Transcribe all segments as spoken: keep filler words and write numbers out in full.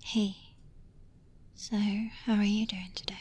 Hey, so how are you doing today?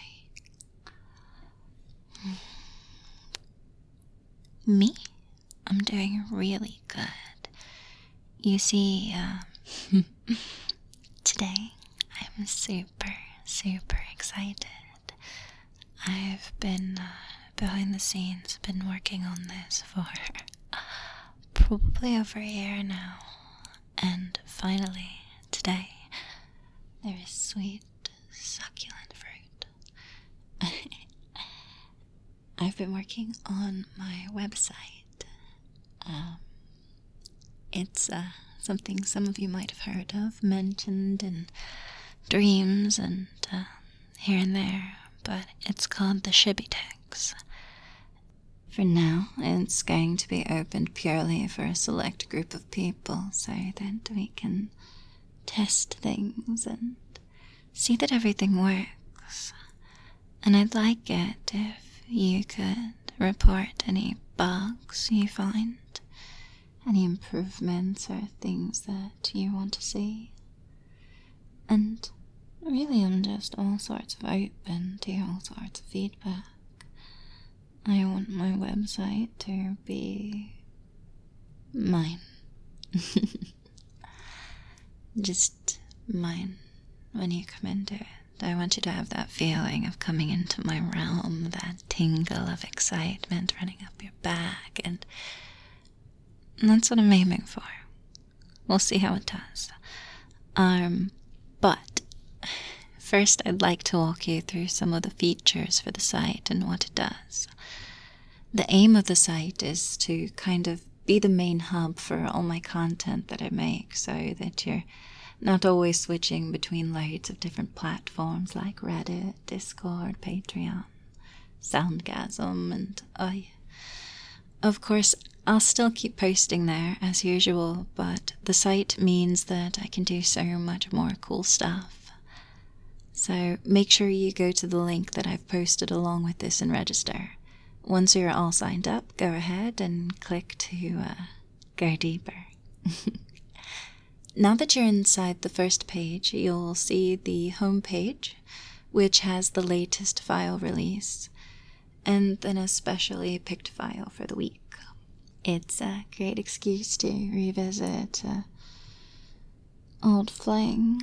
Me? I'm doing really good. You see, uh, today I'm super, super excited. I've been uh, behind the scenes, been working on this for probably over a year now. And finally, today, there is sweet, succulent fruit. I've been working on my website. Um, it's uh, something some of you might have heard of, mentioned in dreams and uh, here and there, but it's called the Shibitex. For now, it's going to be opened purely for a select group of people so that we can test things and see that everything works. And I'd like it if you could report any bugs you find, any improvements or things that you want to see. And really, I'm just all sorts of open to all sorts of feedback. I want my website to be mine. Just mine when you come into it. I want you to have that feeling of coming into my realm, that tingle of excitement running up your back, and that's what I'm aiming for. We'll see how it does. Um, but first I'd like to walk you through some of the features for the site and what it does. The aim of the site is to kind of be the main hub for all my content that I make, so that you're not always switching between loads of different platforms like Reddit, Discord, Patreon, Soundgasm, and I. Of course, I'll still keep posting there as usual, but the site means that I can do so much more cool stuff. So make sure you go to the link that I've posted along with this and register. Once you're all signed up, go ahead and click to uh, go deeper. Now that you're inside the first page, you'll see the home page, which has the latest file release, and then a specially picked file for the week. It's a great excuse to revisit uh, old fling,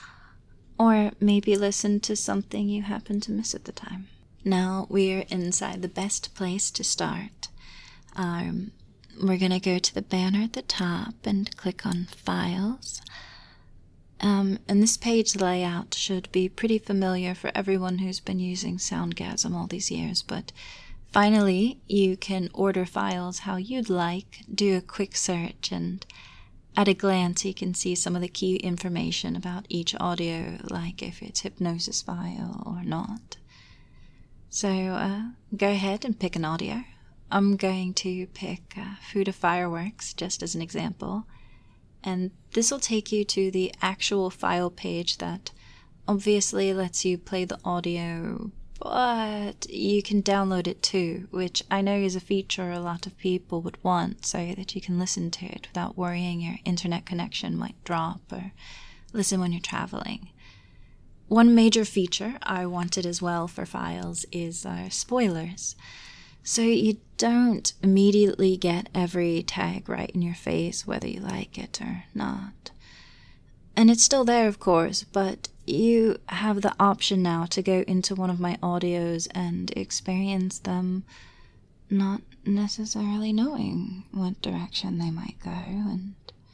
or maybe listen to something you happen to miss at the time. Now we're inside the best place to start. Um, we're going to go to the banner at the top and click on Files. Um, and this page layout should be pretty familiar for everyone who's been using Soundgasm all these years, but finally you can order files how you'd like, do a quick search, and at a glance you can see some of the key information about each audio, like if it's hypnosis file or not. So uh, go ahead and pick an audio. I'm going to pick uh, Food of Fireworks just as an example, and this will take you to the actual file page that obviously lets you play the audio, but you can download it too, which I know is a feature a lot of people would want so that you can listen to it without worrying your internet connection might drop or listen when you're traveling. One major feature I wanted as well for files is uh, spoilers. So you don't immediately get every tag right in your face, whether you like it or not. And it's still there, of course, but you have the option now to go into one of my audios and experience them not necessarily knowing what direction they might go. And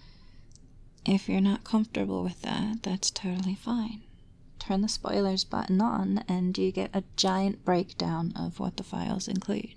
if you're not comfortable with that, that's totally fine. Turn the spoilers button on and you get a giant breakdown of what the files include.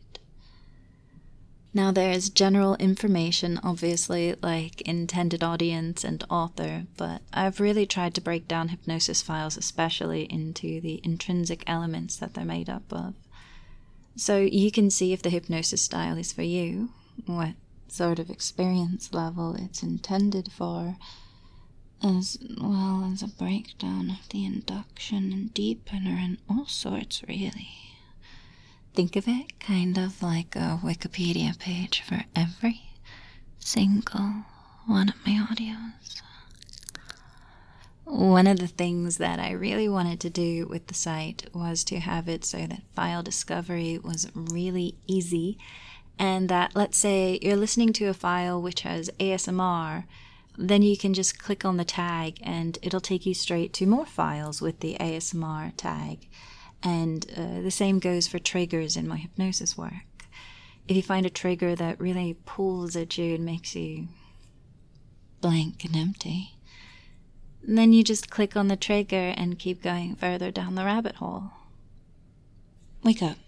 Now there's general information, obviously, like intended audience and author, but I've really tried to break down hypnosis files especially into the intrinsic elements that they're made up of. So you can see if the hypnosis style is for you, what sort of experience level it's intended for, as well as a breakdown of the induction and deepener and all sorts, really. Think of it kind of like a Wikipedia page for every single one of my audios. One of the things that I really wanted to do with the site was to have it so that file discovery was really easy, and that, let's say you're listening to a file which has A S M R, then you can just click on the tag and it'll take you straight to more files with the A S M R tag. And uh, the same goes for triggers in my hypnosis work. If you find a trigger that really pulls at you and makes you blank and empty, then you just click on the trigger and keep going further down the rabbit hole. Wake up.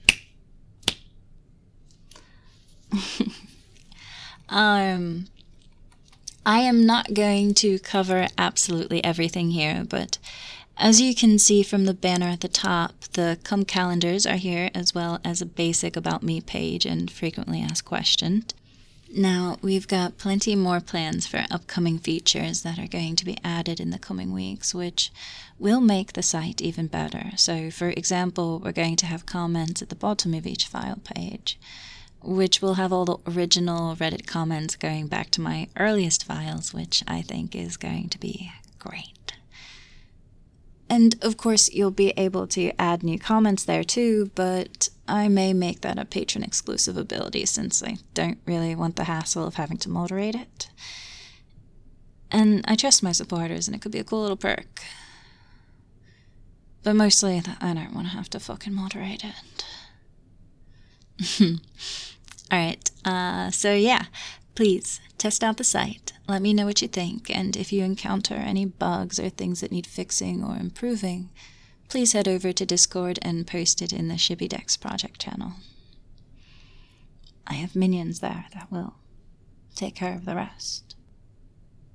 um, I am not going to cover absolutely everything here, but as you can see from the banner at the top, the Come calendars are here, as well as a basic About Me page and frequently asked questions. Now, we've got plenty more plans for upcoming features that are going to be added in the coming weeks, which will make the site even better. So, for example, we're going to have comments at the bottom of each file page, which will have all the original Reddit comments going back to my earliest files, which I think is going to be great. And of course, you'll be able to add new comments there too, but I may make that a patron exclusive ability since I don't really want the hassle of having to moderate it. And I trust my supporters, and it could be a cool little perk. But mostly, I don't want to have to fucking moderate it. Alright, uh, so yeah, please test out the site. Let me know what you think, and if you encounter any bugs or things that need fixing or improving, please head over to Discord and post it in the Shippy Decks project channel. I have minions there that will take care of the rest.